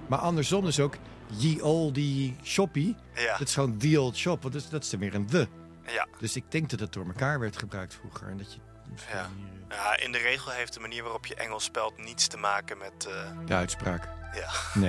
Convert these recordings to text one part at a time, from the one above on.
Maar andersom is ook ye olde shoppie. Ja. Dat is gewoon the old shop. Want dat is dan weer een the. Ja. Dus ik denk dat het door elkaar werd gebruikt vroeger. En dat je Ja. Ja, in de regel heeft de manier waarop je Engels spelt niets te maken met... de uitspraak. Ja. Nee.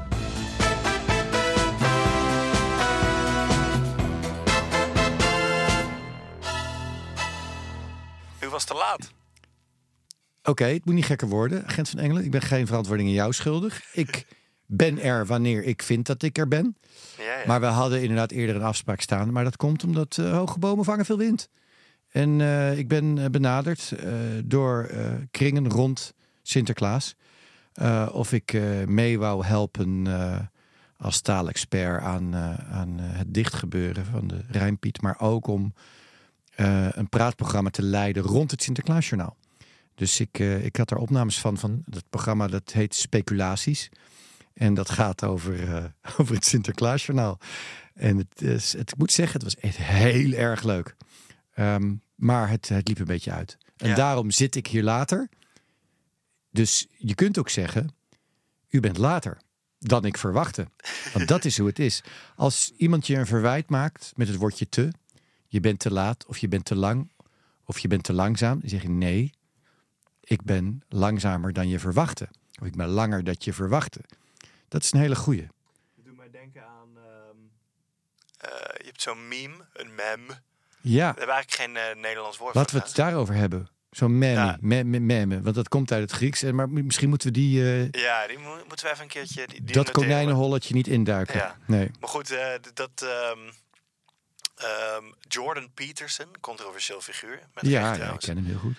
U was te laat. Oké, het moet niet gekker worden, agent van Engelen. Ik ben geen verantwoording aan jou schuldig. Ik ben er wanneer ik vind dat ik er ben. Ja. Maar we hadden inderdaad eerder een afspraak staan. Maar dat komt omdat hoge bomen vangen veel wind. En ik ben benaderd door kringen rond Sinterklaas. Of ik mee wou helpen als taalexpert aan het dichtgebeuren van de Rijnpiet. Maar ook om een praatprogramma te leiden rond het Sinterklaasjournaal. Dus ik had er opnames van het programma dat heet Speculaties. En dat gaat over het Sinterklaasjournaal. En ik moet zeggen, het was echt heel erg leuk. Maar het liep een beetje uit. En daarom zit ik hier later. Dus je kunt ook zeggen, u bent later dan ik verwachtte. Want dat is hoe het is. Als iemand je een verwijt maakt met het woordje te, je bent te laat of je bent te lang of je bent te langzaam, dan zeg je nee, ik ben langzamer dan je verwachtte. Of ik ben langer dan je verwachtte. Dat is een hele goeie. Je doet mij denken aan... je hebt zo'n meme, een meme. Ja. We hebben eigenlijk geen Nederlands woord Laten we voor. het daarover hebben. Zo'n meme, Ja. meme, want dat komt uit het Grieks. Maar misschien moeten we die Ja, die moeten we even een keertje... Die dat noteren we. konijnenholletje niet induiken. Ja. Nee. Maar goed, Jordan Peterson, controversieel figuur. Met recht, Ja, ik trouwens. ken hem heel goed.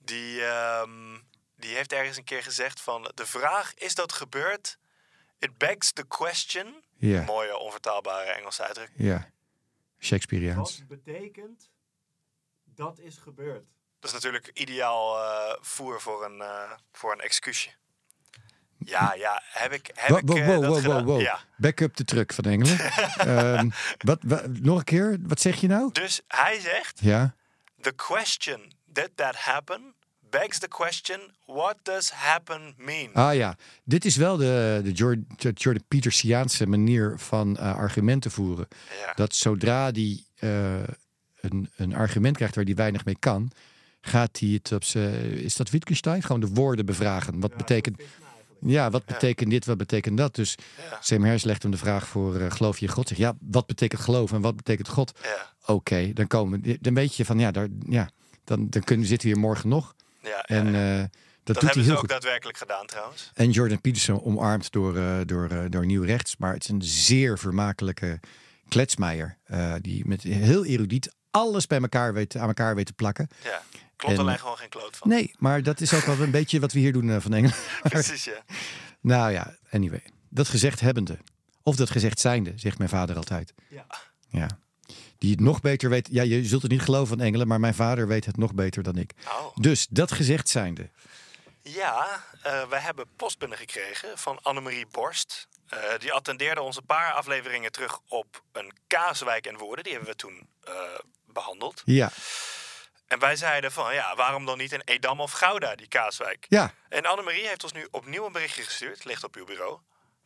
Die heeft ergens een keer gezegd van... De vraag, is dat gebeurd? It begs the question. Ja. Mooie, onvertaalbare Engelse uitdrukking. Ja, Shakespeareaans. Wat betekent dat is gebeurd? Dat is natuurlijk ideaal voer voor een excuusje. Ja, heb ik dat gedaan? Wow. Ja. Back up de truck van Engelen. Nog een keer, wat zeg je nou? Dus hij zegt... Ja, The question, did that happen? Begs the question, what does happen mean? ah ja. Dit is wel de Jordan Petersiaanse manier van argumenten voeren. Ja. Dat zodra die een argument krijgt waar hij weinig mee kan, gaat hij het op zijn... Is dat Wittgenstein? Gewoon de woorden bevragen. Wat betekent... Ja, wat betekent dit, wat betekent dat? Dus Sam Harris legt hem de vraag voor geloof je in God? Zeg, ja, wat betekent geloof en wat betekent God? Ja. Oké, dan weet je van dan zitten we hier morgen nog. Ja, En dat doet hebben hij ze heel ook goed. daadwerkelijk gedaan trouwens. En Jordan Peterson omarmd door Nieuw Rechts, maar het is een zeer vermakelijke kletsmeier die met heel erudiet alles bij elkaar aan elkaar weet te plakken. Ja. Klopt En- alleen gewoon geen kloot van. Nee, maar dat is ook wel een beetje wat we hier doen van Engelen. Precies, ja. Nou ja, anyway. Dat gezegd hebbende. Of dat gezegd zijnde, zegt mijn vader altijd. Ja. Die het nog beter weet. Ja, je zult het niet geloven van Engelen, maar mijn vader weet het nog beter dan ik. Oh. Dus dat gezegd zijnde. Ja, wij hebben post binnengekregen van Annemarie Borst. Die attendeerde ons een paar afleveringen terug op een Kaaswijk en Woerden. Die hebben we toen behandeld. Ja. En wij zeiden van, ja, waarom dan niet in Edam of Gouda, die Kaaswijk? Ja. En Annemarie heeft ons nu opnieuw een berichtje gestuurd. Ligt op uw bureau.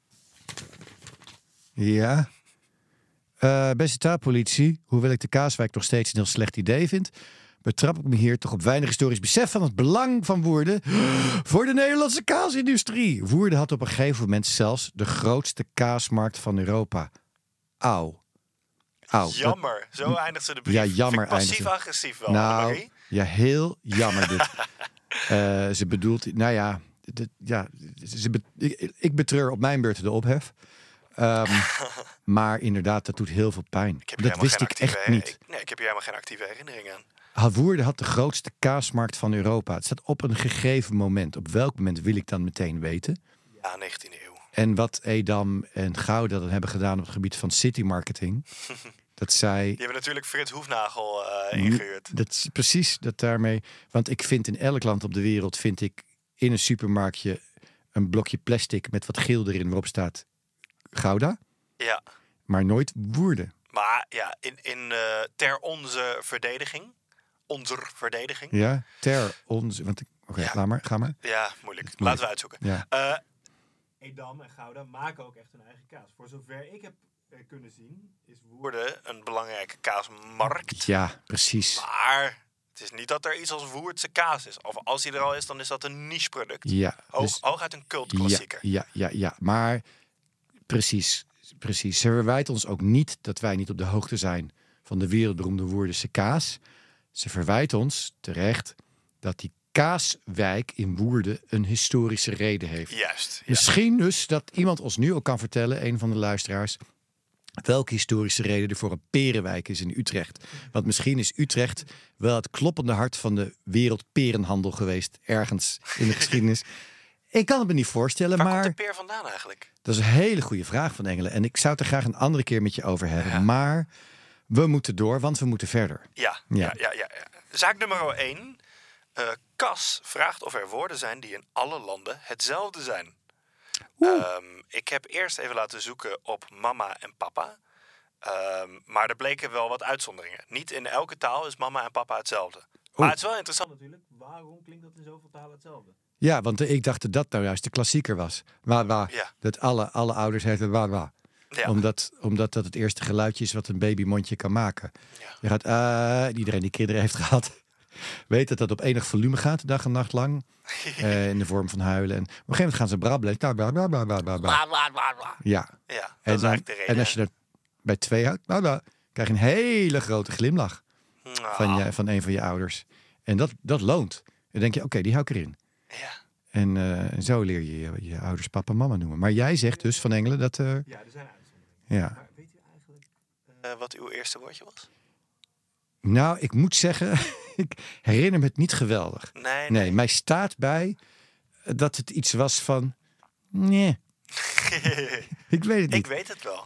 Ja. Beste taalpolitie, hoewel ik de Kaaswijk nog steeds een heel slecht idee vind, betrap ik me hier toch op weinig historisch besef van het belang van Woerden voor de Nederlandse kaasindustrie. Woerden had op een gegeven moment zelfs de grootste kaasmarkt van Europa. Auw. Jammer, zo eindigt ze de brief. Ja, jammer Passief-agressief wel, Nou, Annemarie. ja, heel jammer dit. Ze bedoelt, nou ja, ik betreur op mijn beurt de ophef. Maar inderdaad, dat doet heel veel pijn. Dat wist ik echt niet. Ik heb hier helemaal geen actieve herinnering aan. Woerden had de grootste kaasmarkt van Europa. Het staat op een gegeven moment. Op welk moment wil ik dan meteen weten? Ja, 19e eeuw. En wat Edam en Gouda dan hebben gedaan op het gebied van city marketing. Dat zij... Die hebben natuurlijk Frits Hoefnagel ingehuurd. Dat is precies dat daarmee. Want ik vind in elk land op de wereld vind ik in een supermarktje een blokje plastic met wat geel erin waarop staat Gouda. Ja. Maar nooit Woerden. Maar ja, ter onze verdediging. Onze verdediging. Ja, ter onze. Want oké, Ja. ga maar. Ja, moeilijk. Laten we uitzoeken. Ja. Edam en Gouda maken ook echt hun eigen kaas. Voor zover ik heb kunnen zien, is Woerden een belangrijke kaasmarkt. Ja, precies. Maar het is niet dat er iets als Woerdse kaas is. Of als die er al is, dan is dat een niche product. Ja, Hooguit een cultklassieker. Ja. Maar precies. Ze verwijt ons ook niet dat wij niet op de hoogte zijn van de wereldberoemde Woerdense kaas. Ze verwijt ons terecht dat die kaaswijk in Woerden een historische reden heeft. Juist. Ja. Misschien dus dat iemand ons nu ook kan vertellen, een van de luisteraars, welke historische reden er voor een perenwijk is in Utrecht. Want misschien is Utrecht wel het kloppende hart van de wereldperenhandel geweest, ergens in de geschiedenis. Ik kan het me niet voorstellen, Waar maar komt de peer vandaan eigenlijk? dat is een hele goede vraag van Engelen. En ik zou het er graag een andere keer met je over hebben. Ja. Maar we moeten door, want we moeten verder. Ja. Zaak nummer 1. Cas vraagt of er woorden zijn die in alle landen hetzelfde zijn. Ik heb eerst even laten zoeken op mama en papa. Maar er bleken wel wat uitzonderingen. Niet in elke taal is mama en papa hetzelfde. Maar het is wel interessant natuurlijk. Waarom klinkt dat in zoveel talen hetzelfde? Ja, want ik dacht dat dat nou juist de klassieker was. Wa. Ja. Dat alle ouders heten wa. Ja. Omdat dat het eerste geluidje is wat een babymondje kan maken. Ja. Je gaat, iedereen die kinderen heeft gehad, weet dat dat op enig volume gaat, dag en nacht lang. In de vorm van huilen. En op een gegeven moment gaan ze brabbelen. Ja. Ja, dat is eigenlijk de reden. En als je er bij 2 houdt, krijg je een hele grote glimlach van een van je ouders. En dat loont. Dan denk je, oké, die hou ik erin. Ja. En zo leer je je ouders papa en mama noemen. Maar jij zegt dus van Engelen dat... Ja, er zijn uitzonderingen. Ja. Maar weet u eigenlijk... Wat uw eerste woordje was? Nou, ik moet zeggen, ik herinner me het niet geweldig. Nee, mij staat bij dat het iets was van... Nee. Ik weet het niet. Ik weet het wel.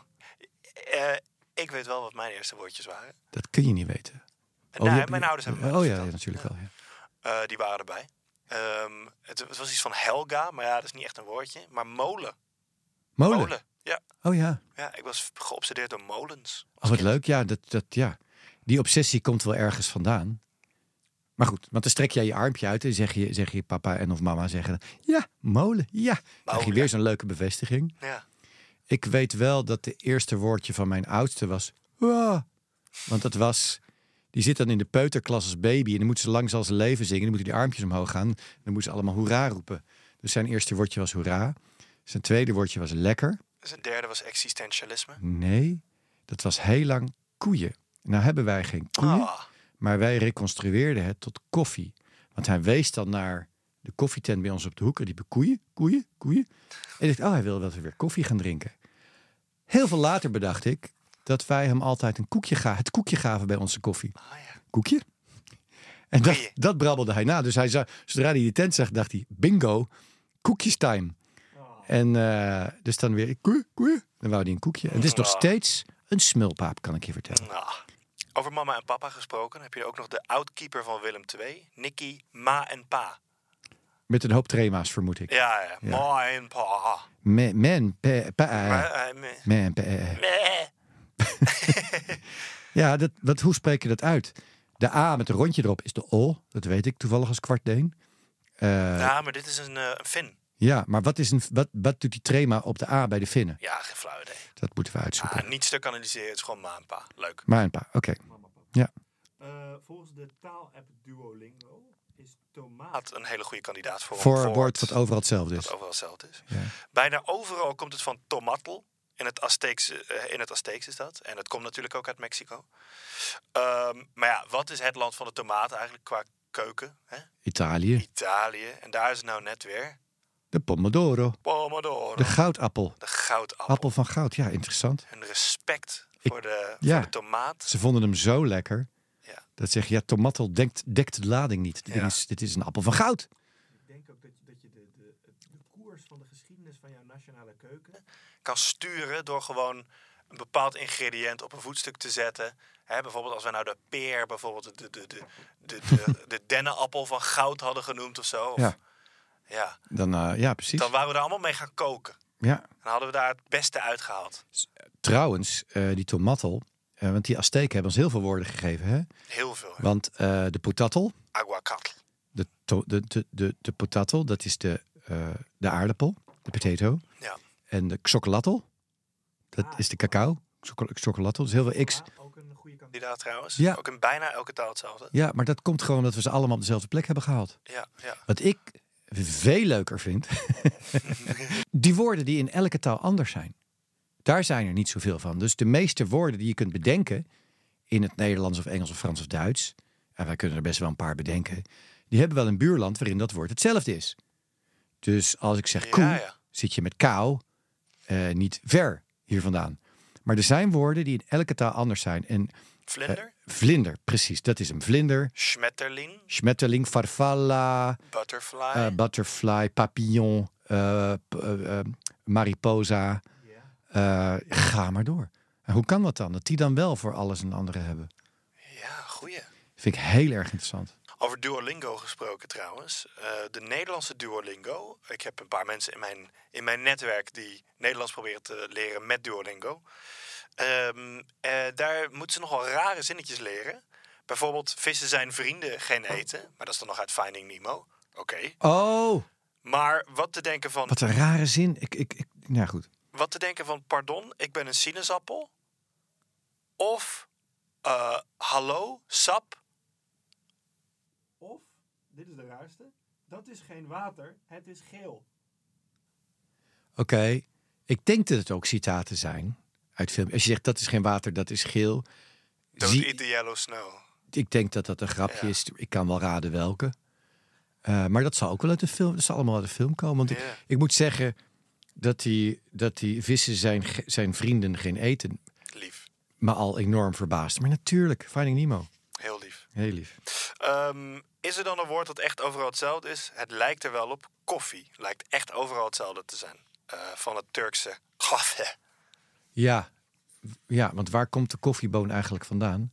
Ik weet wel wat mijn eerste woordjes waren. Dat kun je niet weten. Mijn ouders hebben me ja, verteld. natuurlijk wel. Ja. Die waren erbij. Het was iets van Helga, maar ja, dat is niet echt een woordje. Maar molen. Molen? Ja. Oh ja. Ja, ik was geobsedeerd door molens. Oh, wat leuk. Ja, ja. Die obsessie komt wel ergens vandaan. Maar goed, want dan strek jij je armpje uit en zeg je papa en of mama zeggen... Ja, molen, ja. Dan krijg je weer zo'n leuke bevestiging. Ja. Ik weet wel dat de eerste woordje van mijn oudste was... Wah. Want dat was... Die zit dan in de peuterklas als baby en dan moet ze lang zal zijn leven zingen. Dan moeten die armpjes omhoog gaan. Dan moeten ze allemaal hoera roepen. Dus zijn eerste woordje was hoera. Zijn tweede woordje was lekker. Zijn derde was existentialisme. Nee, dat was heel lang koeien. Nou hebben wij geen koeien, maar wij reconstrueerden het tot koffie. Want hij wees dan naar de koffietent bij ons op de hoek. En die koeien. En ik dacht, hij wil dat we weer koffie gaan drinken. Heel veel later bedacht ik dat wij hem altijd het koekje gaven bij onze koffie. Ja. Koekje? En dat brabbelde hij na. Dus hij zodra hij die tent zag, dacht hij, bingo, koekjestime. En dus dan weer koeien. Dan wou hij een koekje. En het is nog steeds een smulpaap, kan ik je vertellen. Over mama en papa gesproken, heb je ook nog de outkeeper van Willem II, Nicky, ma en pa. Met een hoop trema's, vermoed ik. Ja. Ma en pa. Ja, hoe spreek je dat uit? De A met een rondje erop is de O. Dat weet ik toevallig als kwartdeen. Ja, maar dit is een Fin. Ja, maar wat doet die trema op de A bij de Finnen? Ja, geen flauw idee. Dat moeten we uitzoeken. Niet stuk analyseren, het is gewoon ma en pa. Leuk. Ma en pa, oké. Ja. Volgens de taalapp Duolingo is tomaat een hele goede kandidaat voor een woord wat overal hetzelfde is. Ja. Bijna overal komt het van tomatl. In het Azteeks is dat. En het komt natuurlijk ook uit Mexico. Maar ja, wat is het land van de tomaat eigenlijk qua keuken? Hè? Italië. En daar is het nou net weer... De pomodoro. De goudappel. Appel van goud, ja, interessant. Hun respect voor de tomaat. Ze vonden hem zo lekker. Ja. Dat zeg je, tomatl dekt de lading niet. Dit is een appel van goud. Ik denk ook dat je de koers van de geschiedenis van jouw nationale keuken... kan sturen door gewoon een bepaald ingrediënt op een voetstuk te zetten. Bijvoorbeeld als we nou de peer, bijvoorbeeld de dennenappel van goud hadden genoemd of zo. Ja. Dan, precies. Dan waren we daar allemaal mee gaan koken. Ja. Dan hadden we daar het beste uitgehaald. Trouwens, die tomatl, want die Azteken hebben ons heel veel woorden gegeven. Hè? Heel veel. Hè? Want de potatl. Aguacatl. De potatl, dat is de aardappel, de potato. Ja. en de xocolatl. Dat is de cacao. Xocolatl, dus heel veel X. Ja, ook een goede kandidaat. Kandidaat trouwens. Ja. Ook in bijna elke taal hetzelfde. Ja, maar dat komt gewoon omdat we ze allemaal op dezelfde plek hebben gehaald. Ja. Wat ik veel leuker vind, die woorden die in elke taal anders zijn. Daar zijn er niet zoveel van. Dus de meeste woorden die je kunt bedenken in het Nederlands of Engels of Frans of Duits, en wij kunnen er best wel een paar bedenken, die hebben wel een buurland waarin dat woord hetzelfde is. Dus als ik zeg koe, Ja. zit je met kou niet ver hier vandaan. Maar er zijn woorden die in elke taal anders zijn. En Vlinder, vlinder, precies, dat is een vlinder. schmetterling, Schmetterling, farfalla, butterfly. butterfly, papillon, mariposa. Ja. Ga maar door. En hoe kan dat dan? Dat die dan wel voor alles een andere hebben. Ja, goeie. Vind ik heel erg interessant. Over Duolingo gesproken trouwens. De Nederlandse Duolingo. Ik heb een paar mensen in mijn netwerk die Nederlands proberen te leren met Duolingo. Daar moeten ze nogal rare zinnetjes leren. Bijvoorbeeld, vissen zijn vrienden, geen eten. Maar dat is dan nog uit Finding Nemo. Oké. Oh, Maar wat te denken van... wat een rare zin. Nou goed. Wat te denken van, pardon, ik ben een sinaasappel. Of, hallo, sap. Of, dit is de raarste, dat is geen water, het is geel. Oké. Ik denk dat het ook citaten zijn uit film. Als je zegt dat is geen water, dat is geel. Don't eat the yellow snow. Ik denk dat dat een grapje Ja. is. Ik kan wel raden welke. Maar dat zal ook wel uit de film. Dat zal allemaal uit de film komen. Want Ja. ik moet zeggen dat die vissen zijn vrienden geen eten. Lief. Me al enorm verbaasd. Maar natuurlijk, Finding Nemo. Heel lief. Heel lief. Is er dan een woord dat echt overal hetzelfde is? Het lijkt er wel op. Koffie lijkt echt overal hetzelfde te zijn. Van het Turkse kahve. Ja, want waar komt de koffieboon eigenlijk vandaan?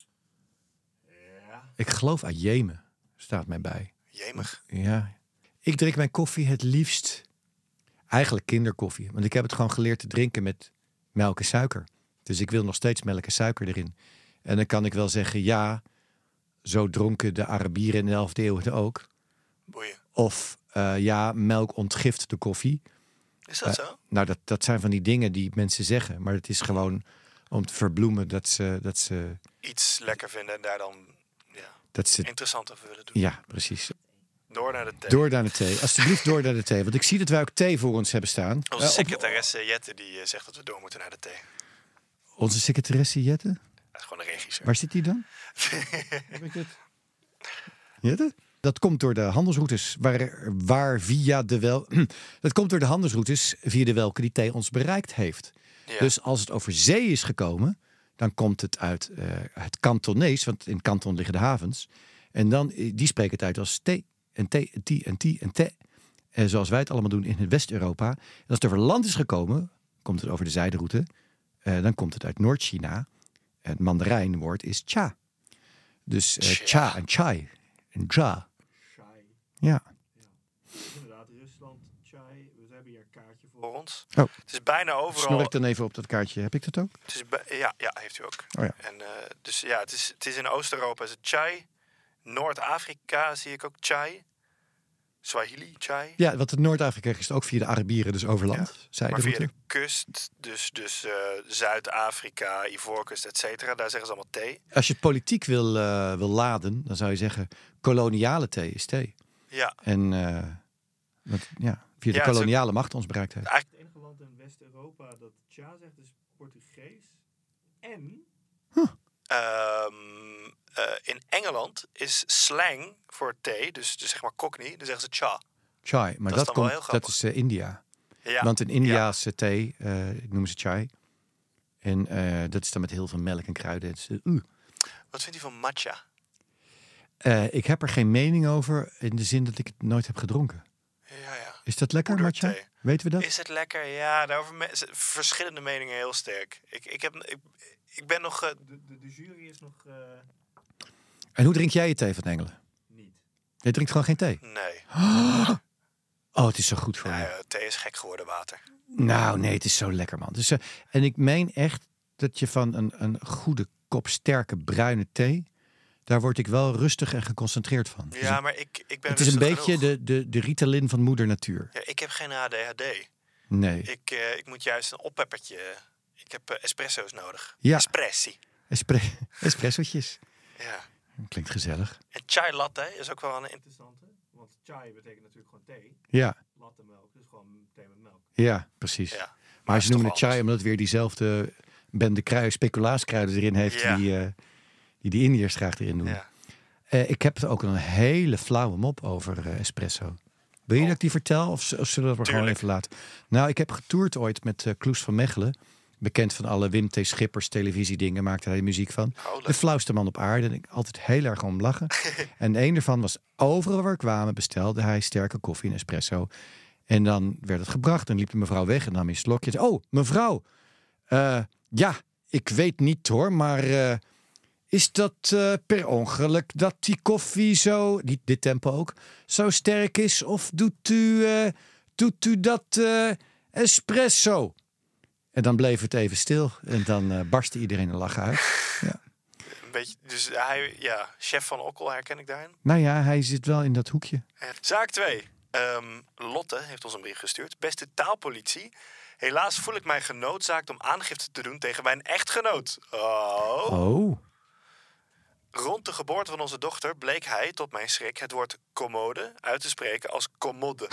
Ja. Ik geloof uit Jemen, staat mij bij. Jemig. Ja. Ik drink mijn koffie het liefst eigenlijk kinderkoffie. Want ik heb het gewoon geleerd te drinken met melk en suiker. Dus ik wil nog steeds melk en suiker erin. En dan kan ik wel zeggen, ja, zo dronken de Arabieren in de 11e eeuw het ook. Boeien. Of ja, melk ontgift de koffie. Is dat zo? Nou, dat zijn van die dingen die mensen zeggen. Maar het is gewoon om te verbloemen dat ze Iets lekker vinden en daar dan interessant over willen doen. ja, precies. Door naar de thee. Door naar de thee. Alsjeblieft door naar de thee. Want ik zie dat wij ook thee voor ons hebben staan. Onze secretaresse Jette die zegt dat we door moeten naar de thee. Onze secretaresse Jette. Dat is gewoon een regisseur. Waar zit die dan? Heb ik het? Jette? Dat komt door de handelsroutes waar via dat komt door de handelsroutes via de welke die thee ons bereikt heeft. Ja. Dus als het over zee is gekomen, dan komt het uit het Kantonees, want in Kanton liggen de havens. En dan die spreken het uit als thee en thee en tea en tea en thee. Zoals wij het allemaal doen in West-Europa. En als het over land is gekomen, komt het over de zijderoute. Dan komt het uit Noord-China. Het Mandarijnwoord is cha. Dus cha en chai en ja. Chai. Ja. Inderdaad, Rusland, chai. We hebben hier een kaartje voor. Voor ons. Oh. Het is bijna Snor overal. ik dan even op dat kaartje. Heb ik dat ook? Het is ja, heeft u ook. Oh ja. En, dus ja, het is in Oost-Europa is het chai. Noord-Afrika zie ik ook chai. Swahili chai. Ja, want in Noord-Afrika is het ook via de Arabieren, dus over land. Maar Zijderoute. via de kust, dus Zuid-Afrika, Ivoorkust, et cetera, daar zeggen ze allemaal thee. Als je het politiek wil laden, dan zou je zeggen koloniale thee is thee. Ja, En via de Ja, koloniale macht ons bereikt heeft. eigenlijk Het enige land in West-Europa dat cha zegt is Portugees. En in Engeland is slang voor thee, dus zeg maar cockney, dan zeggen ze cha. Chai, maar Dat is dat, dan wel heel komt, dat is India. Ja. Want in Indiaanse thee noemen ze chai. En dat is dan met heel veel melk en kruiden. Het is, Wat vindt u van matcha? ik heb er geen mening over in de zin dat ik het nooit heb gedronken. Ja. Is dat lekker, matcha? Poederthee. Weten we dat? Is het lekker? Ja, daarover verschillende meningen heel sterk. Ik ben nog... de jury is nog En hoe drink jij je thee van Engelen? niet. Je drinkt gewoon geen thee? nee. Oh, het is zo goed voor je. Ja, thee is gek geworden water. Nou, nee, het is zo lekker, man. Dus, en ik meen echt dat je van een goede kop sterke bruine thee, daar word ik wel rustig en geconcentreerd van. Dus Ja, maar ik ben het is een rustig beetje genoeg. de Ritalin van moeder natuur. Ja, ik heb geen ADHD. Nee. Ik moet juist een oppeppertje. Ik heb espresso's nodig. Ja. Espressi. Espressotjes. Ja. Klinkt gezellig. En chai latte is ook wel een... Interessante, want chai betekent natuurlijk gewoon thee. Ja, Latte melk, dus gewoon thee met melk. ja, precies. Ja. Maar ze noemen het het chai omdat het weer diezelfde bende speculaaskruiden erin heeft Ja. die Indiërs graag erin doen. Ja. Ik heb er ook een hele flauwe mop over espresso. Wil je dat ik die vertel of zullen we dat maar gewoon Tuurlijk. even laten? Nou, ik heb getoerd ooit met Kloes van Mechelen. Bekend van alle Wim T. Schippers televisiedingen, maakte hij muziek van. Oh, leuk. De flauwste man op aarde. En ik altijd heel erg om lachen. En een ervan was, overal waar we kwamen bestelde hij sterke koffie en espresso. En dan werd het gebracht en liep de mevrouw weg en nam een slokje. En zei, oh, mevrouw, ja, ik weet niet hoor, maar is dat per ongeluk dat die koffie zo, dit tempo ook, zo sterk is? Of doet u dat espresso? En dan bleef het even stil en dan barstte iedereen een lachen uit. Ja. Een beetje, dus chef van Okkel herken ik daarin. Nou ja, hij zit wel in dat hoekje. Zaak 2. Lotte heeft ons een brief gestuurd. Beste taalpolitie. Helaas voel ik mij genoodzaakt om aangifte te doen tegen mijn echtgenoot. Oh. Oh, Rond de geboorte van onze dochter bleek hij, tot mijn schrik, het woord commode uit te spreken als commode.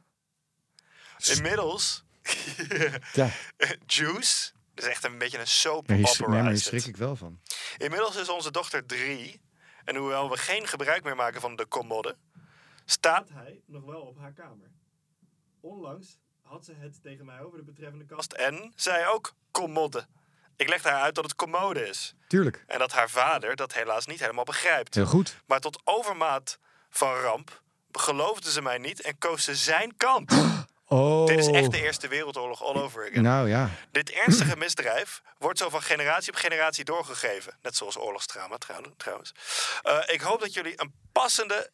Inmiddels... ja. Juice. Dat is echt een beetje een soap Daar opera. is schrik het. ik wel van. Inmiddels is onze dochter 3. En hoewel we geen gebruik meer maken van de commode, staat Hij nog wel op haar kamer. Onlangs had ze het tegen mij over de betreffende kast. en zij ook commode. Ik legde haar uit dat het commode is. Tuurlijk, En dat haar vader dat helaas niet helemaal begrijpt. heel goed. Maar tot overmaat van ramp geloofde ze mij niet en koos ze zijn kant. Oh, Dit is echt de Eerste Wereldoorlog all over again. nou ja. Dit ernstige misdrijf wordt zo van generatie op generatie doorgegeven. Net zoals oorlogstrauma trouwens. Ik hoop dat jullie een passende...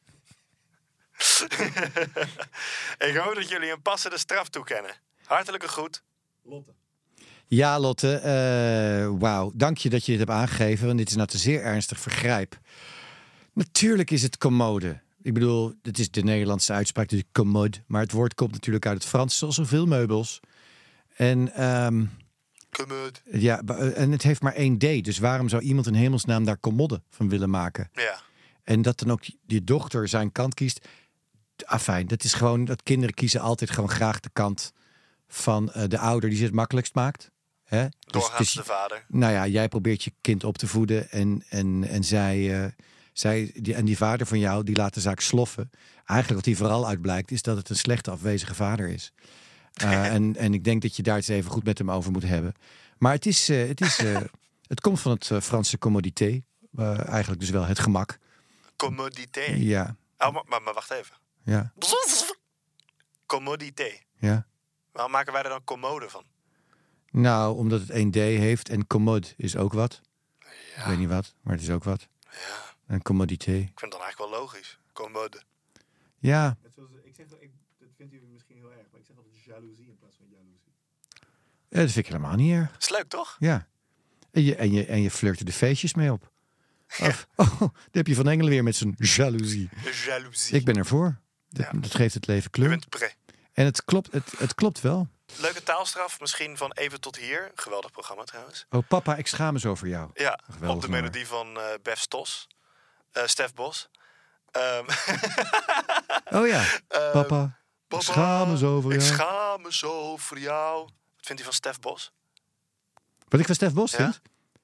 Ik hoop dat jullie een passende straf toekennen. Hartelijke groet. Lotte. Ja, Lotte, wauw. Dank je dat je dit hebt aangegeven, want dit is nou een zeer ernstig vergrijp. Natuurlijk is het commode. Ik bedoel, het is de Nederlandse uitspraak, dus commode. Maar het woord komt natuurlijk uit het Frans, zoals zoveel meubels. En, Commode. ja, en het heeft maar 1 D. Dus waarom zou iemand in hemelsnaam daar commode van willen maken? Ja. En dat dan ook die dochter zijn kant kiest. Afijn, dat is gewoon dat kinderen kiezen altijd gewoon graag de kant van de ouder die ze het makkelijkst maakt. Hè? Doorgaans de vader. Nou ja, jij probeert je kind op te voeden en die vader van jou, die laat de zaak sloffen. Eigenlijk wat hier vooral uit blijkt, is dat het een slechte afwezige vader is. En ik denk dat je daar eens even goed met hem over moet hebben. Maar het komt van het Franse commodité. Eigenlijk dus wel het gemak. Commodité. Ja, Oh, maar wacht even. ja, Commodité. ja. Waarom maken wij er dan commode van? Nou, omdat het 1 D heeft en commode is ook wat. Ja. Ik weet niet wat, maar het is ook wat. Ja. Een commodité. Ik vind het dan eigenlijk wel logisch. Commode. Ja, Ik zeg, dat vindt u misschien heel erg, maar ik zeg altijd jaloezie in plaats van jaloezie. dat vind ik helemaal niet erg. Is leuk, toch? Ja. En je flirt er de feestjes mee op. Of, daar heb je Van Engelen weer met zijn jaloezie. Jaloezie. Ik ben ervoor. Ja. Dat geeft het leven Je kleur. bent pre. En het klopt wel. Leuke taalstraf, misschien van even tot hier. Geweldig programma trouwens. Oh papa, ik schaam me zo voor jou. Ja, Geweldig op de nummer. melodie van Bef Stos. Stef Bos. Oh ja, papa, ik schaam me zo voor Ik jou. schaam me zo voor jou. Wat vindt u van Stef Bos? Wat ik van Stef Bos Ja? vind?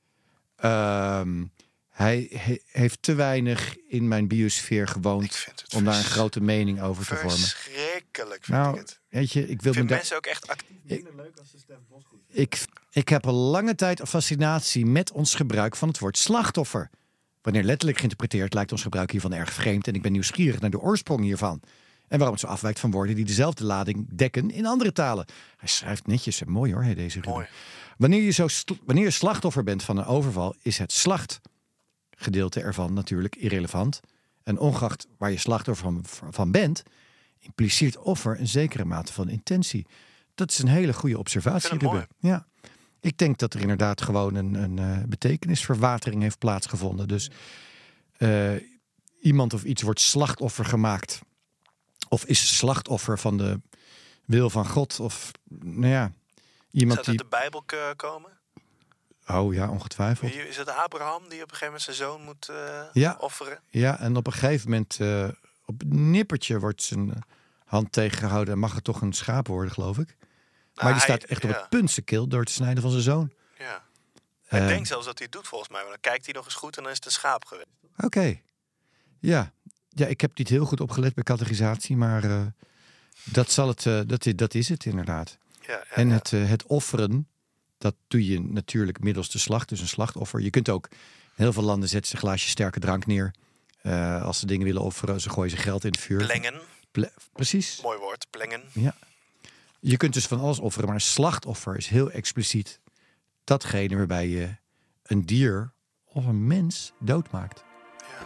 Hij heeft te weinig in mijn biosfeer Ik gewoond vind het om daar een grote mening over te vormen. verschrikkelijk, vind ik Nou, het. weet je, ik wil Ik me vind daar... mensen ook echt actief. Minder leuk als de Stef Bos goed vindt. Ik heb een lange tijd een fascinatie met ons gebruik van het woord slachtoffer. Wanneer letterlijk geïnterpreteerd lijkt ons gebruik hiervan erg vreemd en ik ben nieuwsgierig naar de oorsprong hiervan. En waarom het zo afwijkt van woorden die dezelfde lading dekken in andere talen. Hij schrijft netjes en mooi hoor, deze Ruben. Mooi. Wanneer je slachtoffer bent van een overval, is het slachtgedeelte ervan natuurlijk irrelevant. En ongeacht waar je slachtoffer van bent, impliceert offer een zekere mate van intentie. Dat is een hele goede observatie, Ik vind het Ruben. Ja. Ik denk dat er inderdaad gewoon een betekenisverwatering heeft plaatsgevonden. Dus iemand of iets wordt slachtoffer gemaakt. Of is slachtoffer van wil van God. Of nou ja, iemand Zou het uit de Bijbel komen? Oh ja, ongetwijfeld. Is het Abraham die op een gegeven moment zijn zoon moet Ja. offeren? Ja, en op een gegeven moment op het nippertje wordt zijn hand tegengehouden. En mag het toch een schaap worden, geloof ik. Maar die staat echt op het punt zijn keel door te snijden van zijn zoon. Ja. Hij denkt zelfs dat hij het doet volgens mij. Maar dan kijkt hij nog eens goed en dan is het een schaap geweest. Oké. Ja, ik heb niet heel goed opgelet bij categorisatie. Maar dat is het inderdaad. Ja, En het offeren, dat doe je natuurlijk middels de slacht. Dus een slachtoffer. Je kunt ook, in heel veel landen zetten ze een glaasje sterke drank neer. Als ze dingen willen offeren, ze gooien ze geld in het vuur. Plengen. Precies. Mooi woord, plengen. Ja. Je kunt dus van alles offeren, maar een slachtoffer is heel expliciet datgene waarbij je een dier of een mens doodmaakt. Ja.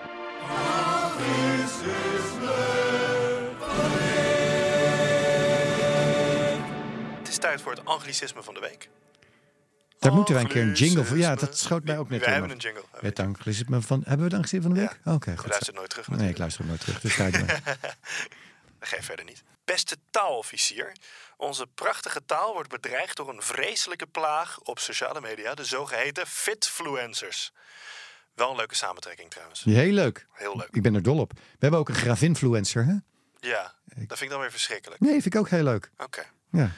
Het is tijd voor het anglicisme van de week. Daar moeten wij een keer een jingle voor. Ja, dat schoot mij ook net. We hebben een jingle. Het anglicisme van. Hebben we het anglicisme van de week? Ja. Oké, Je goed. luistert nooit terug. Nee, ik luister hem nooit terug. Dus ga je maar. Dat geeft verder niet. Beste taalofficier, onze prachtige taal wordt bedreigd door een vreselijke plaag op sociale media, de zogeheten fitfluencers. Wel een leuke samentrekking trouwens. Heel leuk. Heel leuk. Ik ben er dol op. We hebben ook een gravinfluencer, hè? Ja, dat vind ik dan weer verschrikkelijk. Nee, vind ik ook heel leuk. Oké. Ja.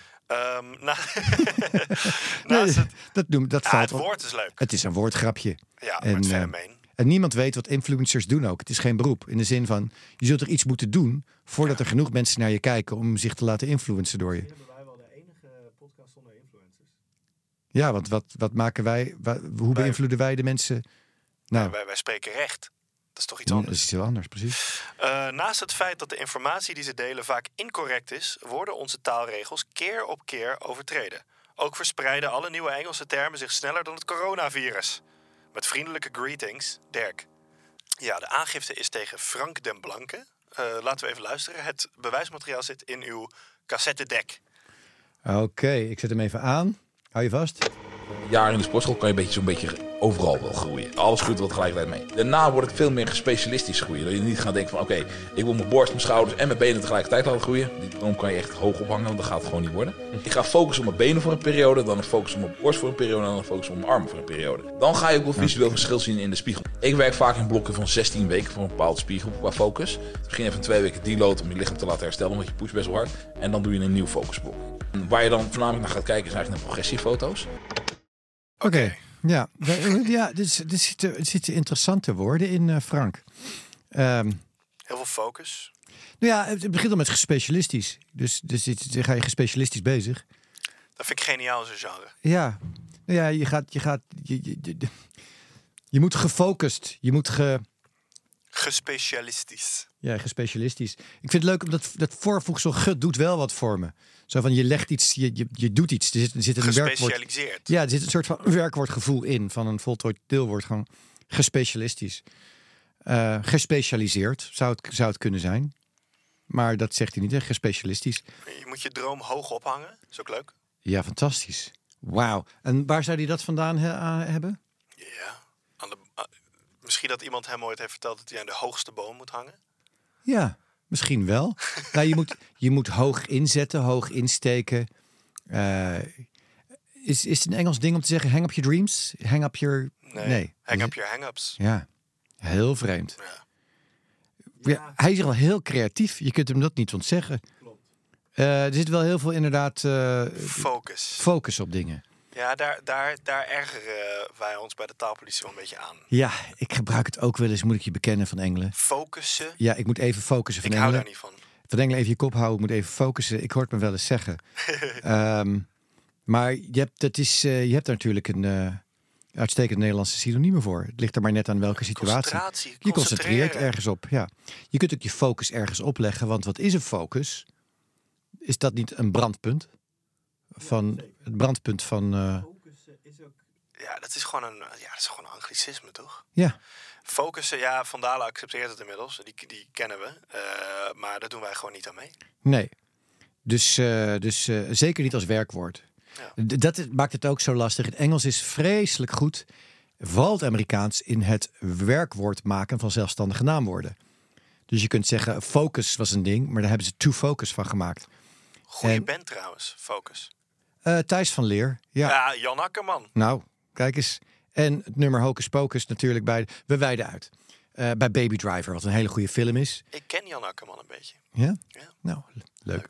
Naast het, Dat valt het woord is leuk. Het is een woordgrapje. Ja, maar En, het fenomeen. En niemand weet wat influencers doen ook. Het is geen beroep. In de zin van, je zult er iets moeten doen voordat er genoeg mensen naar je kijken om zich te laten influencen door je. Hebben wij wel de enige podcast zonder influencers? Ja, want wat maken wij? Hoe beïnvloeden wij de mensen? Nou, Wij spreken recht. Dat is toch iets dat anders. is iets heel anders, precies. Naast het feit dat de informatie die ze delen vaak incorrect is, worden onze taalregels keer op keer overtreden. Ook verspreiden alle nieuwe Engelse termen zich sneller dan het coronavirus. Met vriendelijke greetings, Dirk. Ja, de aangifte is tegen Frank den Blanke. Laten we even luisteren. Het bewijsmateriaal zit in uw cassettedek. Oké, ik zet hem even aan. Hou je vast. Jaar in de sportschool kan je zo'n beetje overal wel groeien. Alles groeit wel tegelijkertijd mee. Daarna word ik veel meer gespecialistisch groeien. Dat je niet gaat denken van oké, ik wil mijn borst, mijn schouders en mijn benen tegelijkertijd laten groeien. Die droom kan je echt hoog ophangen, want dat gaat het gewoon niet worden. Ik ga focussen op mijn benen voor een periode, dan focussen op mijn borst voor een periode en dan focussen op mijn armen voor een periode. Dan ga je ook wel visueel verschil zien in de spiegel. Ik werk vaak in blokken van 16 weken voor een bepaalde spiegel qua focus. Begin even 2 weken deload om je lichaam te laten herstellen, want je pusht best wel hard. En dan doe je een nieuw focusblok. En waar je dan voornamelijk naar gaat kijken is eigenlijk naar progressiefoto's. Oké. Ja, er zitten interessante woorden in, Frank. Heel veel focus. Nou ja, het begint al met gespecialistisch. Dus ga je gespecialistisch bezig. Dat vind ik geniaal, zo'n genre. Ja, nou ja, je moet gefocust. Je moet Gespecialistisch. Ja, gespecialistisch. Ik vind het leuk omdat dat voorvoegsel ge doet wel wat voor me. Zo van je legt iets, je doet iets. Er zit een werkwoord. Gespecialiseerd. Ja, er zit een soort van werkwoordgevoel in van een voltooid deelwoord. Gewoon gespecialistisch. Gespecialiseerd zou het kunnen zijn. Maar dat zegt hij niet, hè? Gespecialistisch. Je moet je droom hoog ophangen. Is ook leuk. Ja, fantastisch. Wauw. En waar zou hij dat vandaan hebben? Ja. Misschien dat iemand hem ooit heeft verteld dat hij aan de hoogste boom moet hangen. Ja, misschien wel. Nou, je moet hoog inzetten, hoog insteken. Is het een Engels ding om te zeggen hang up your dreams? Hang up your... Nee. Hang up your hang-ups. Ja, heel vreemd. Ja. Ja, hij is al heel creatief. Je kunt hem dat niet ontzeggen. Klopt. Er zit wel heel veel inderdaad Focus op dingen. Ja, daar ergeren wij ons bij de taalpolitie wel een beetje aan. Ja, ik gebruik het ook wel eens, moet ik je bekennen, van Engelen. Focussen. Ja, ik moet even focussen van Ik hou Engelen. daar niet van. Van Engelen even je kop houden, ik moet even focussen. Ik hoor het me wel eens zeggen. Maar je hebt er natuurlijk een uitstekend Nederlandse synoniem voor. Het ligt er maar net aan welke situatie. Je concentreert ergens op. Ja. Je kunt ook je focus ergens opleggen. Want wat is een focus? Is dat niet een brandpunt? Het brandpunt van... Focussen is ook... Ja, dat is gewoon een anglicisme, toch? Ja. Focussen, ja, Van Dalen accepteert het inmiddels. Die kennen we. Maar daar doen wij gewoon niet aan mee. Nee. Dus zeker niet als werkwoord. Ja. Dat maakt het ook zo lastig. Het Engels is vreselijk goed, vooral het Amerikaans, in het werkwoord maken van zelfstandige naamwoorden. Dus je kunt zeggen, focus was een ding, maar daar hebben ze to focus van gemaakt. Goeie En- band trouwens, Focus. Thijs van Leer. Ja. Ja, Jan Akkerman. Nou, kijk eens. En het nummer Hocus Pocus natuurlijk bij... We wijden uit. Bij Baby Driver, wat een hele goede film is. Ik ken Jan Akkerman een beetje. Ja? Ja. Nou, leuk.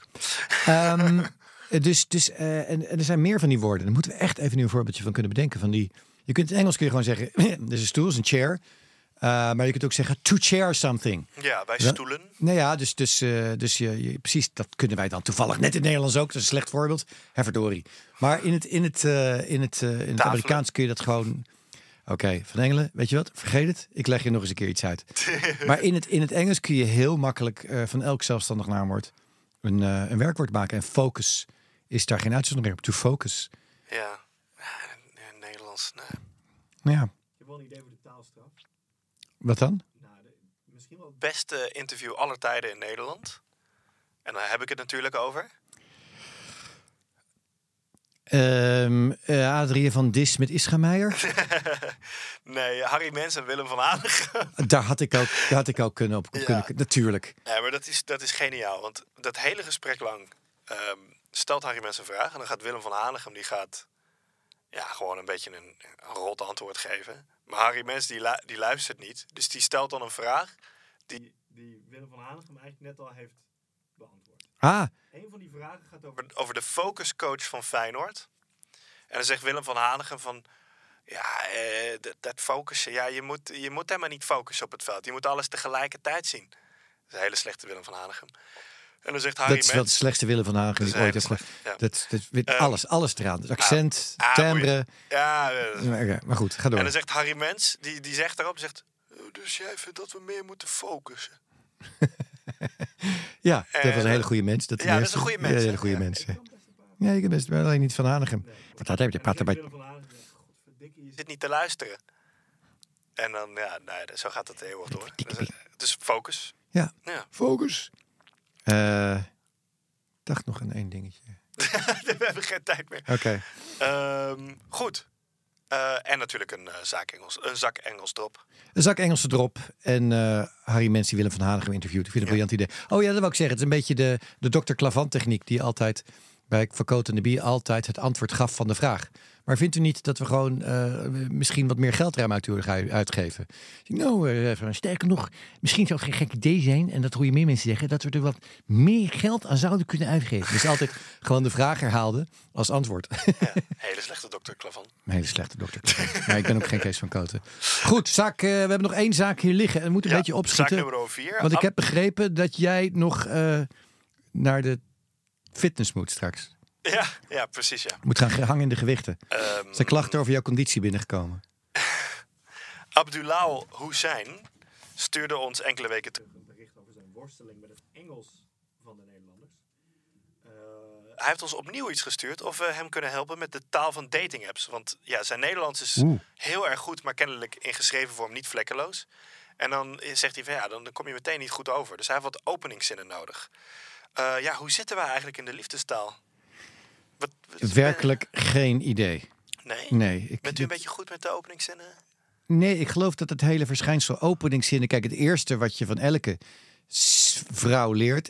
En er zijn meer van die woorden. Daar moeten we echt even nu een voorbeeldje van kunnen bedenken. Je kunt in het Engels kun je gewoon zeggen... Dit is een stoel, is een chair. Maar je kunt ook zeggen to chair something. Ja, bij stoelen. Nou ja, precies, dat kunnen wij dan toevallig net in het Nederlands ook. Dat is een slecht voorbeeld. Verdorie. Maar in het Amerikaans kun je dat gewoon... Oké, Van Engelen, weet je wat? Vergeet het. Ik leg je nog eens een keer iets uit. Maar in het Engels kun je heel makkelijk van elk zelfstandig naamwoord een werkwoord maken. En focus is daar geen uitzondering op. To focus. Ja. Nederlands. Nee. Nou ja, Ik heb wel een idee voor de taalstraf. wat dan? Nou, misschien wel... Beste interview aller tijden in Nederland. En daar heb ik het natuurlijk over. Adrien van Dis met Ischa Meijer. Nee, Harry Mens en Willem van Hanegem. Daar had ik ook kunnen op kunnen. Natuurlijk. Ja, maar dat is geniaal. Want dat hele gesprek lang stelt Harry Mens een vraag. En dan gaat Willem van Hanegem, die gaat gewoon een beetje een rot antwoord geven. Maar Harry Mens, die luistert niet. Dus die stelt dan een vraag. Die Willem van Hanegem eigenlijk net al heeft beantwoord. Ah, Een van die vragen gaat over... Over de focuscoach van Feyenoord. En dan zegt Willem van Hanegem van... Ja, dat focussen. Ja, je moet helemaal niet focussen op het veld. Je moet alles tegelijkertijd zien. Dat is een hele slechte Willem van Hanegem. En dan zegt Harry dat is wel de slechtste Willem van Hagen die ik ooit heb gehoord. Alles eraan. Het accent, timbre. Ja, Maar goed, ga door. en dan zegt Harry Mens, die zegt daarop, zegt... Dus jij vindt dat we meer moeten focussen? Ja, dat was een hele goede mens. Dat dat is een goede mens. Ja, een hele goede mens. Ja, je bent best alleen niet van Hanegem. Wat dat heb je? Praat erbij. Willem van Hanegem zegt, godverdikke, je Zit niet te luisteren. En dan, zo gaat het heel erg door. Dus focus. Ja, Ja. focus. Dacht nog aan één dingetje. We hebben geen tijd meer. Oké. Goed. En natuurlijk een zak Engels erop. Een zak Engelse drop. En Harry Mens die Willem van Hanegem interviewt. Ik vind het een briljant idee. Oh ja, dat wou ik zeggen. Het is een beetje de Dr. Clavant techniek die altijd bij Van Cote en de Bier altijd het antwoord gaf van de vraag. Maar vindt u niet dat we gewoon misschien wat meer geldruim uitgeven? Nou, sterker nog, misschien zou het geen gek idee zijn, en dat hoor je meer mensen zeggen, dat we er wat meer geld aan zouden kunnen uitgeven. Dus altijd gewoon de vraag herhaalde als antwoord. Ja, hele slechte dokter Clavant. Een hele slechte dokter. Maar ik ben ook geen Kees van Cote. Goed, zaak, we hebben nog één zaak hier liggen. En we moeten een beetje opschieten. Zaak nummer 4. Want ik heb begrepen dat jij nog naar de fitness moet straks. Ja, precies, ja. Moet gaan hangen in de gewichten. Zijn klachten over jouw conditie binnengekomen? Abdullah Hussein stuurde ons enkele weken terug een bericht over zijn worsteling met het Engels van de Nederlanders. Hij heeft ons opnieuw iets gestuurd of we hem kunnen helpen met de taal van datingapps. Want ja, zijn Nederlands is heel erg goed, maar kennelijk in geschreven vorm niet vlekkeloos. En dan zegt hij van dan kom je meteen niet goed over. Dus hij heeft wat openingszinnen nodig. Hoe zitten wij eigenlijk in de liefdestaal? Werkelijk geen idee. Nee? Bent u een beetje goed met de openingszinnen? Nee, ik geloof dat het hele verschijnsel openingszinnen... Kijk, het eerste wat je van elke vrouw leert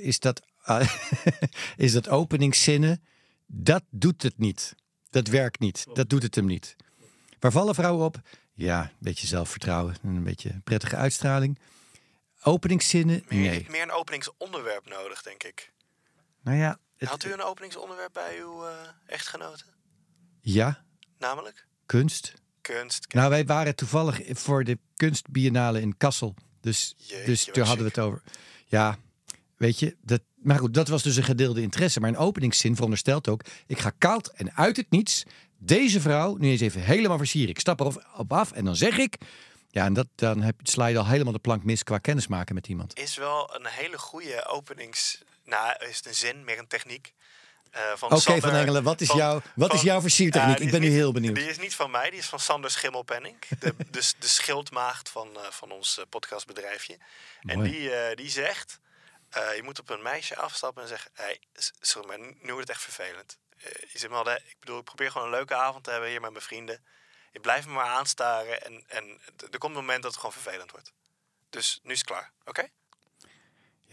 is dat openingszinnen... Dat doet het niet. Dat werkt niet. Dat doet het hem niet. Waar vallen vrouwen op? Ja, een beetje zelfvertrouwen. Een beetje prettige uitstraling. Openingszinnen? Maar je Nee. hebt meer een openingsonderwerp nodig, denk ik. Nou ja... Had u een openingsonderwerp bij uw echtgenote? Ja, Namelijk? kunst. Kunst. Nou, wij waren toevallig voor de kunstbiennale in Kassel. Dus toen hadden we het over. Ja, weet je. Maar goed, dat was dus een gedeelde interesse. Maar een openingszin veronderstelt ook... Ik ga koud en uit het niets deze vrouw nu eens even helemaal versieren. Ik stap erop af en dan zeg ik... Ja, en dan sla je al helemaal de plank mis qua kennismaken met iemand. Is wel een hele goede openings... Nou, is het een zin, meer een techniek. Oké, Van Engelen, wat is jouw versiertechniek? Ik ben nu heel benieuwd. Die is niet van mij, die is van Sander Schimmelpenning. De schildmaagd van ons podcastbedrijfje. Mooi. En die zegt... je moet op een meisje afstappen en zeggen... Hey, sorry, maar nu wordt het echt vervelend. Je zegt maar, ik probeer gewoon een leuke avond te hebben hier met mijn vrienden. Je blijft me maar aanstaren. En er komt een moment dat het gewoon vervelend wordt. Dus nu is het klaar, oké? Ja,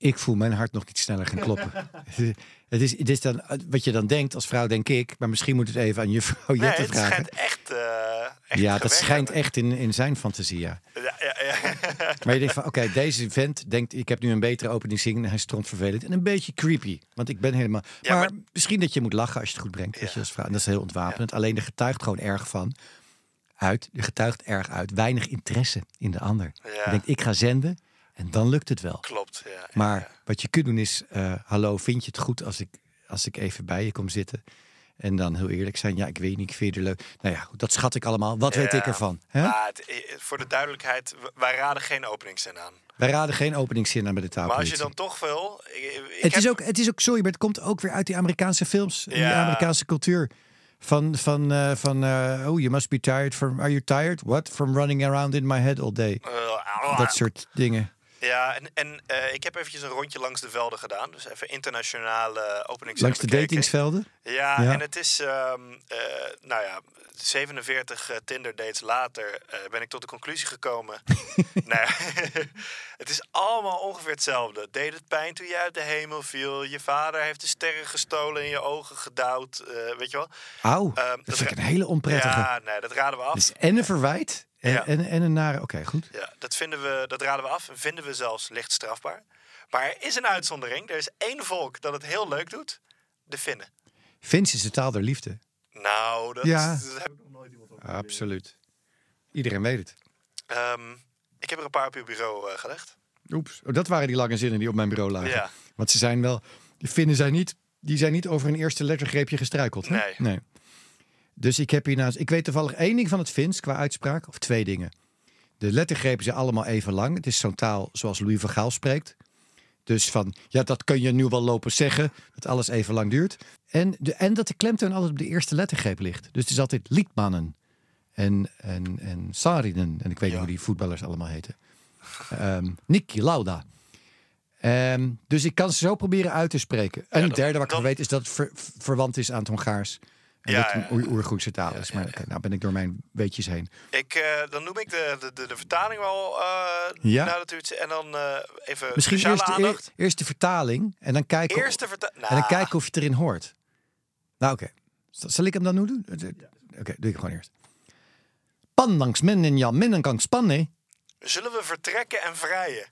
Ik voel mijn hart nog niet sneller gaan kloppen. Het is dan wat je dan denkt, als vrouw denk ik. Maar misschien moet het even aan juffrouw Jette vragen. Het schijnt echt ja, dat schijnt hebben. echt in zijn fantasie, ja. Ja. Maar je denkt van, oké, deze vent denkt... ik heb nu een betere openingszing en hij is strontvervelend. En een beetje creepy, want ik ben helemaal... Ja, maar misschien dat je moet lachen als je het goed brengt. Ja. Dat je als vrouw, en dat is heel ontwapenend. Alleen er getuigt gewoon erg van... Er getuigt erg uit weinig interesse in de ander. Ja. Je denkt, ik ga zenden en dan lukt het wel. Klopt, ja. Maar wat je kunt doen is... hallo, vind je het goed als ik even bij je kom zitten... En dan heel eerlijk zijn, ja, ik weet niet, ik vind je er leuk. Nou ja, goed, dat schat ik allemaal. Wat weet ik ervan? Hè? Maar voor de duidelijkheid, wij raden geen openingszin aan. Wij raden geen openingszin aan bij de Maar taalpolitie. als je dan toch wil... Het is ook, sorry, maar het komt ook weer uit die Amerikaanse films. Die Ja. Amerikaanse cultuur. Oh, you must be tired from... Are you tired? What? From running around in my head all day. Dat soort dingen. Ja, en ik heb eventjes een rondje langs de velden gedaan. Dus even internationale openingszinnen Langs de bekeken. datingsvelden? Ja, Ja. en het is, 47 Tinder dates later ben ik tot de conclusie gekomen. Het is allemaal ongeveer hetzelfde. Deed het pijn toen je uit de hemel viel? Je vader heeft de sterren gestolen in je ogen gedouwd. Weet je wel? Auw, dat dat vind ik een hele onprettige. Ja, nee, dat raden we af. Dus en een verwijt en, Ja. en een nare... Oké, goed. Ja, dat raden we af en vinden we zelfs licht strafbaar. Maar er is een uitzondering. Er is één volk dat het heel leuk doet. De Finnen. Fins is de taal der liefde. Nou, dat Ja. heb ik nog nooit iemand op. Absoluut. Iedereen weet het. Ik heb er een paar op uw bureau gelegd. Oeps. Oh, dat waren die lange zinnen die op mijn bureau lagen. Ja. Want ze zijn wel... Die Finnen zijn niet over een eerste lettergreepje gestruikeld. Hè? Nee. Dus ik heb hiernaast... Ik weet toevallig 1 ding van het Fins qua uitspraak. Of 2 dingen. De lettergrepen zijn allemaal even lang. Het is zo'n taal zoals Louis van Gaal spreekt. Dus van, ja, dat kun je nu wel lopen zeggen. Dat alles even lang duurt. En dat de klemtoon altijd op de eerste lettergreep ligt. Dus het is altijd Liedmannen. En Saarinen. En ik weet niet hoe die voetballers allemaal heten. Niki Lauda. Dus ik kan ze zo proberen uit te spreken. En het derde wat ik weet is dat het verwant is aan het Hongaars. En dat het een Oer-Goedse taal is. Maar nou ben ik door mijn weetjes heen. Dan noem ik de vertaling wel naar het uurtje. En dan even misschien speciale aandacht. eerst de vertaling. En dan kijken, en dan kijken of je het erin hoort. Nou oké. Zal ik hem dan nu doen? Oké, doe ik gewoon eerst. Pandangs men ja minnengang spanne. Zullen we vertrekken en vrijen?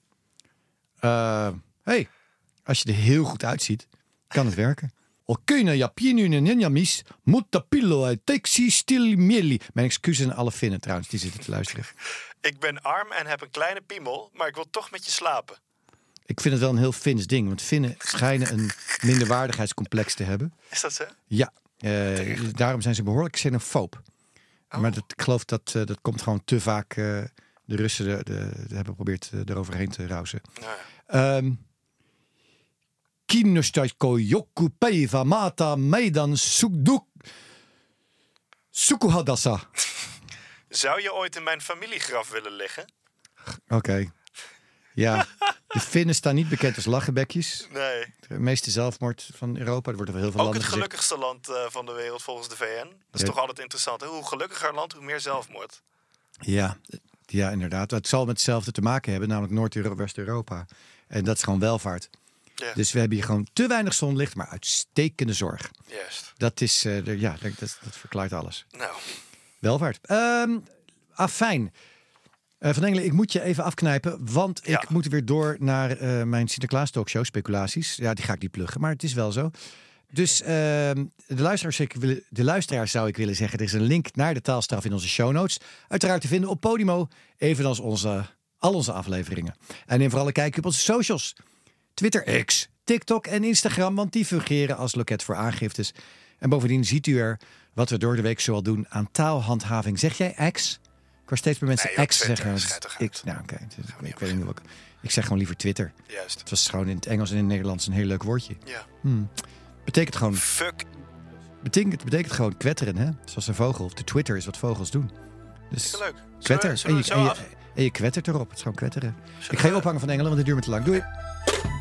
Hey, als je er heel goed uitziet, kan het werken. Okena ja pienu en mis mutta pillo uit texi stil mieli. Mijn excuses aan alle Finnen trouwens, die zitten te luisteren. Ik ben arm en heb een kleine piemel, maar ik wil toch met je slapen. Ik vind het wel een heel Fins ding, want Finnen schijnen een minderwaardigheidscomplex te hebben. Is dat zo? Ja, daarom zijn ze behoorlijk xenofoob. Maar ik geloof dat komt gewoon te vaak... de Russen hebben geprobeerd eroverheen te rausen. Nou. Kinostajko joku peiva mata meidan sukuhadasa. Zou je ooit in mijn familiegraf willen liggen? Oké. Ja, de Finnen staan niet bekend als lachenbekjes. Nee. De meeste zelfmoord van Europa. Er wordt er heel veel Ook landen het gezegd. gelukkigste land van de wereld volgens de VN. Dat is toch altijd interessant. Hè? Hoe gelukkiger land, hoe meer zelfmoord. Ja, inderdaad. Het zal met hetzelfde te maken hebben, namelijk Noord-West-Europa. En dat is gewoon welvaart. Ja. Dus we hebben hier gewoon te weinig zonlicht, maar uitstekende zorg. Juist. Dat is, dat verklaart alles. Nou, Welvaart. Afijn. Van Engelen, ik moet je even afknijpen, want ik moet weer door naar mijn Sinterklaas talkshow, Speculaties. Ja, die ga ik niet pluggen, maar het is wel zo. Dus de luisteraars zou ik willen zeggen, er is een link naar de taalstraf in onze show notes. Uiteraard te vinden op Podimo, evenals al onze afleveringen. En neem vooral een kijkje op onze socials. Twitter, X, TikTok en Instagram, want die fungeren als loket voor aangiftes. En bovendien ziet u er wat we door de week zoal doen aan taalhandhaving. Zeg jij X? Ik hoor steeds meer mensen X zeggen. Ik weet niet welke. Ik zeg gewoon liever Twitter. juist. Het was gewoon in het Engels en in het Nederlands een heel leuk woordje. Ja. Betekent gewoon, Fuck. betekent gewoon kwetteren, hè? Zoals een vogel. De Twitter is wat vogels doen. Dus Leuk. kwetter. Zullen we zo af? En je kwettert erop. Het is gewoon kwetteren. Ik ga je ophangen van Engelen, want het duurt me te lang. Doei.